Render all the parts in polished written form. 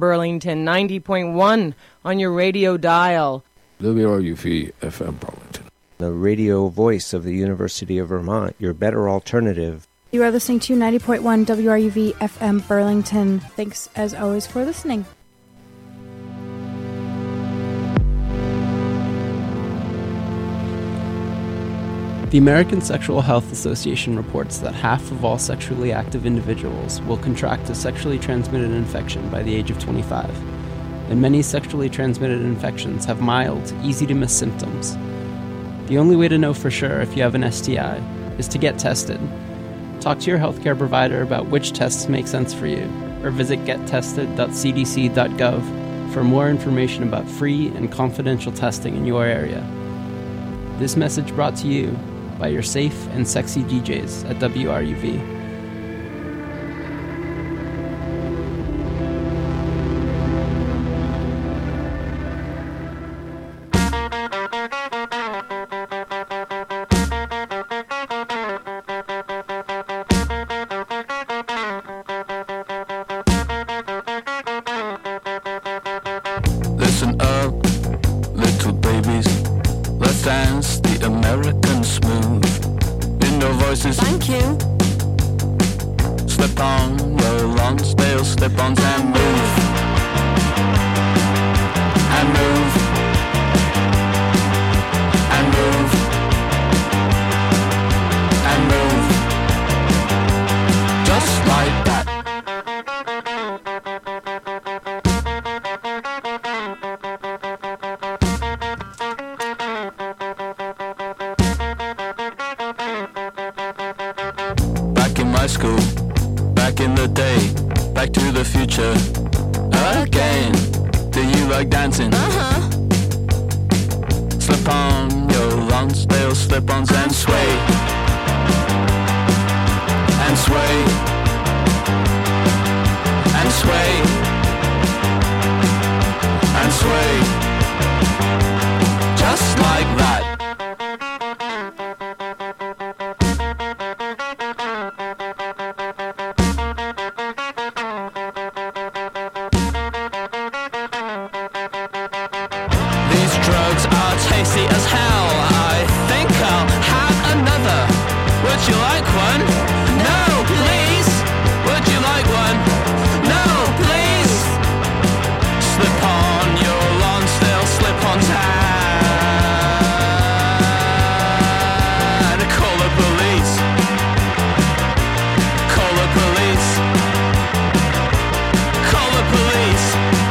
Burlington, 90.1 on your radio dial. WRUV FM Burlington. The radio voice of the University of Vermont, your better alternative. You are listening to 90.1 WRUV FM Burlington. Thanks, as always, for listening. The American Sexual Health Association reports that half of all sexually active individuals will contract a sexually transmitted infection by the age of 25, and many sexually transmitted infections have mild, easy-to-miss symptoms. The only way to know for sure if you have an STI is to get tested. Talk to your healthcare provider about which tests make sense for you, or visit gettested.cdc.gov for more information about free and confidential testing in your area. This message brought to you by your safe and sexy DJs at WRUV. Listen up, little babies. Let's dance the American smooth. In your voices, thank you. Slip on your Lonsdale slip-ons and move. And move. And move. And move. Just like that. School, back in the day, back to the future, again. Do you like dancing? Slip on your Lonsdale slip-ons and sway. And sway. And sway. And sway. Just like that. Tasty as hell. I think I'll have another. Would you like one? No, please. Would you like one? No, please. Slip on your Lonsdale slip-ons and call the police. Call the police. Call the police.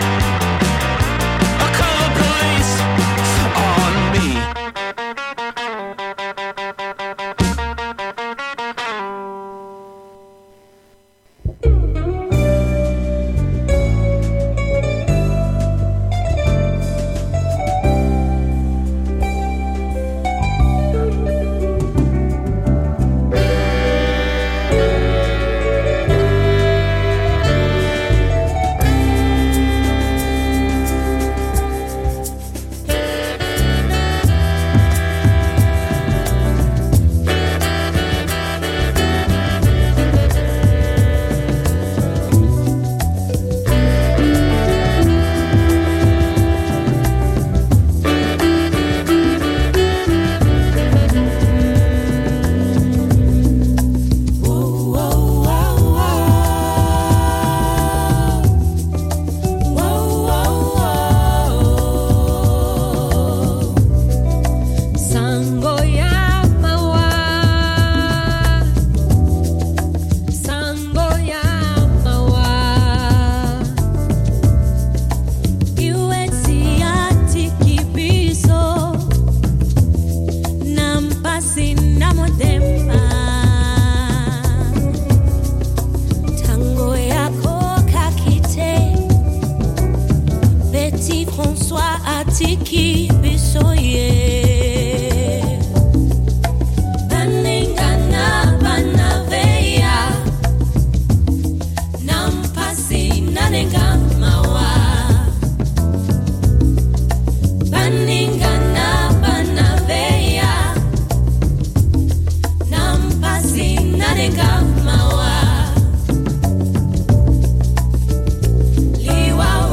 Call the police. Liwa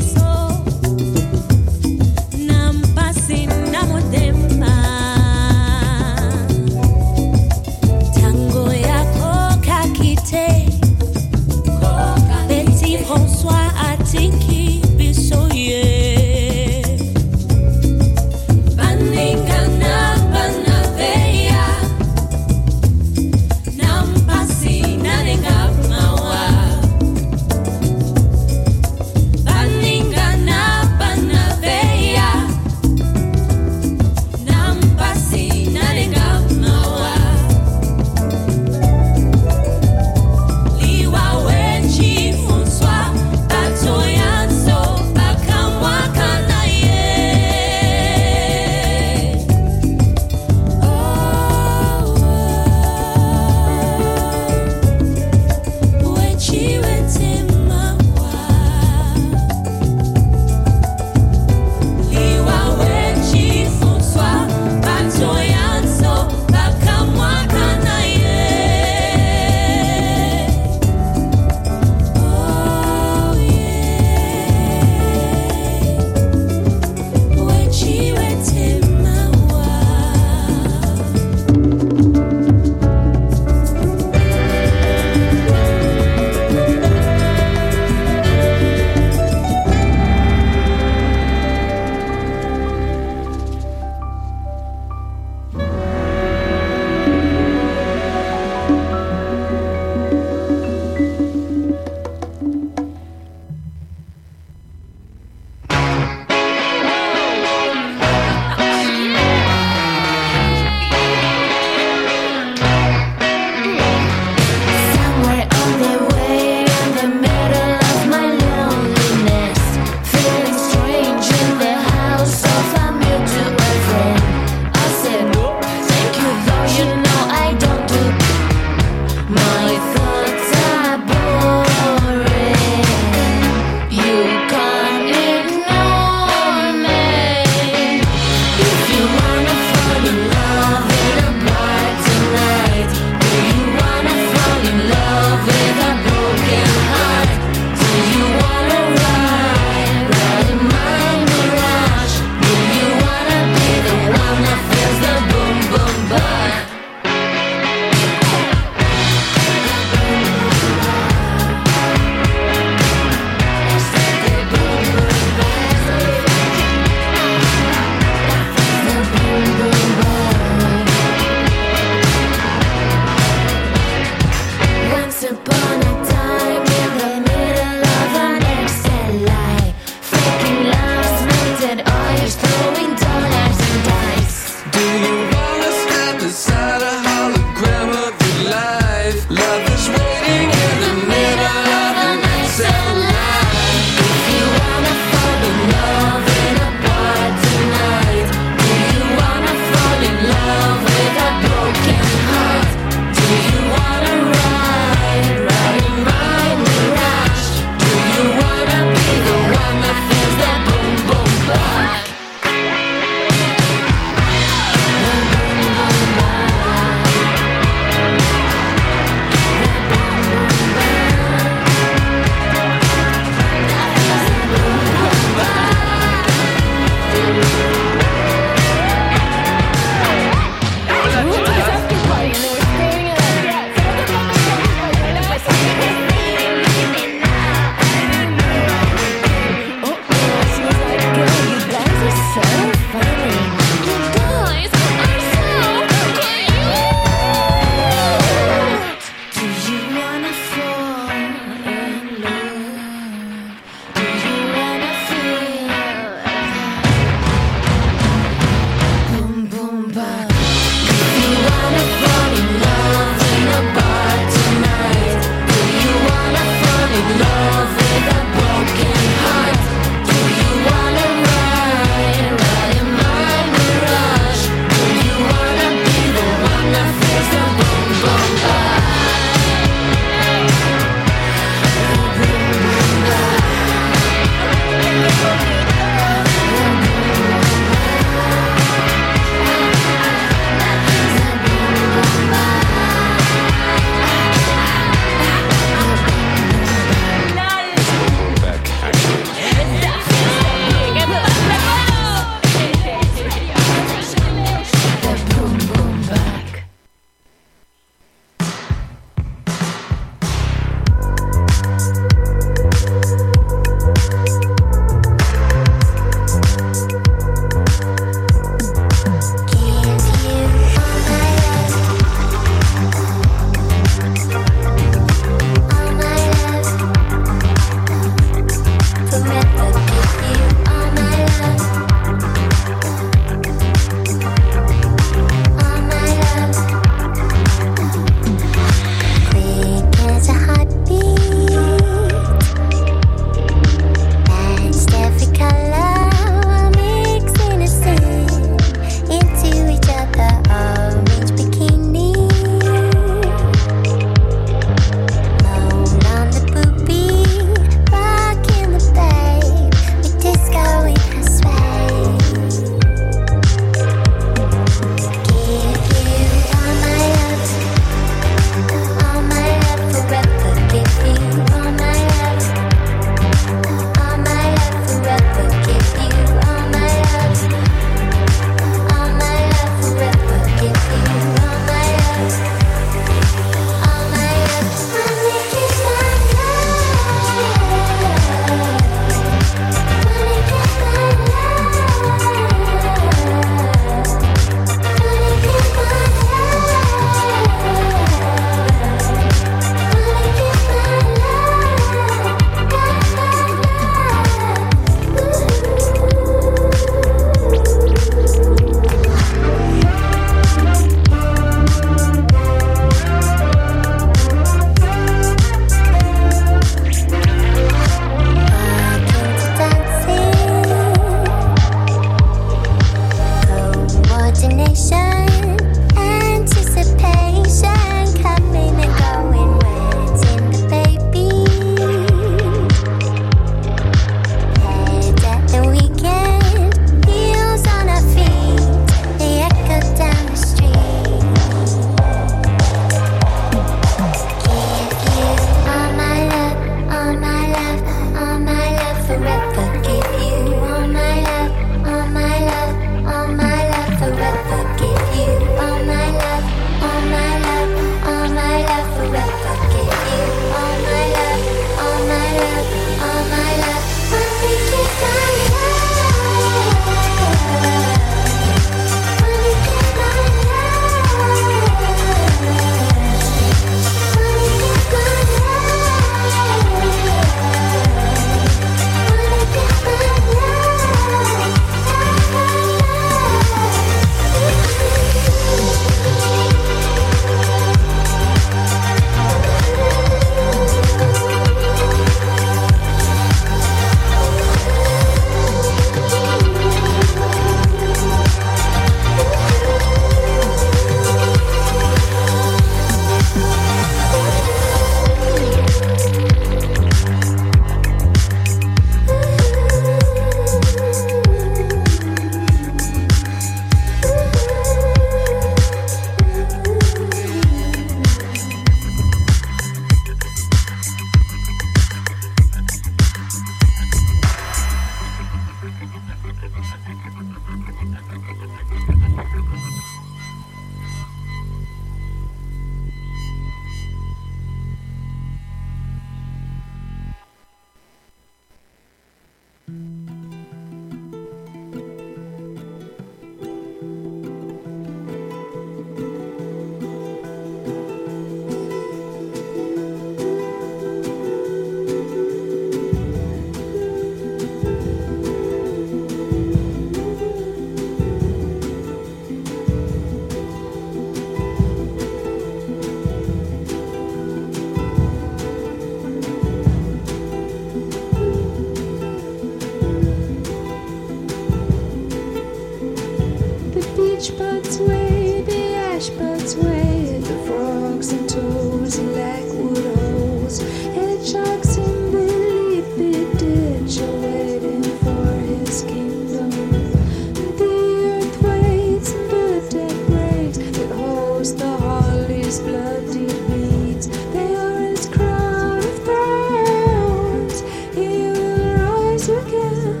peach buds wait, the ash buds wait, the frogs and toads and lackwood holes, hedgehogs in the leafy ditch are waiting for his kingdom. The earth waits and the dead breaks that holds the holly's bloody beads. They are his crown of thorns. He will rise again.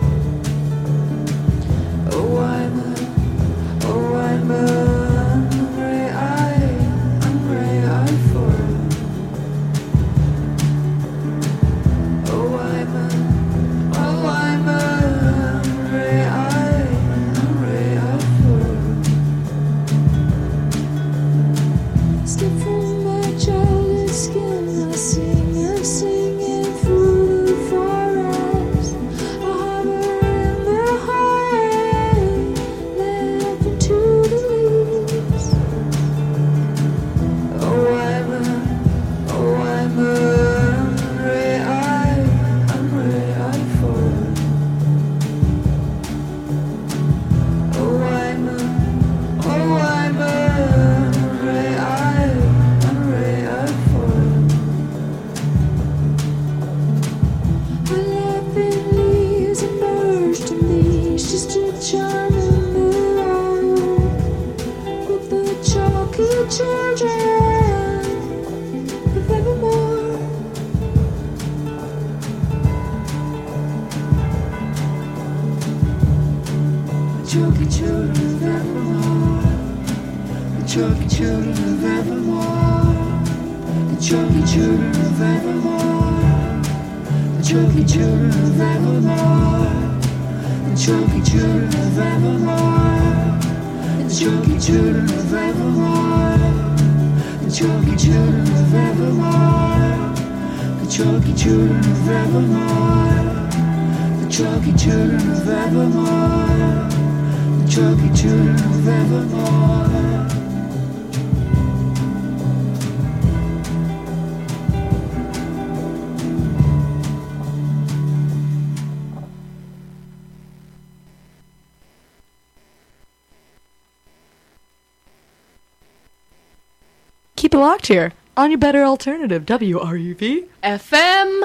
Oh, I'm ray-eye for. Oh, I'm ray-eye for. Step from my childhood skin, I sing it through the forest. I hover in the highway, left into the leaves. Oh, I'm ray-eye for. Oh, I'm ray-eye for. My laughing leaves and burst to me, just to charm in the road with the chalky children of evermore. The chalky children of evermore. The chalky children of evermore. The chalky children of evermore. The chalky children of evermore. The chalky children of evermore. The chalky children of evermore. The chalky children of evermore. The chalky children of evermore. The chalky children of evermore. The chalky children of evermore. Keep it locked here on your better alternative, WRUV FM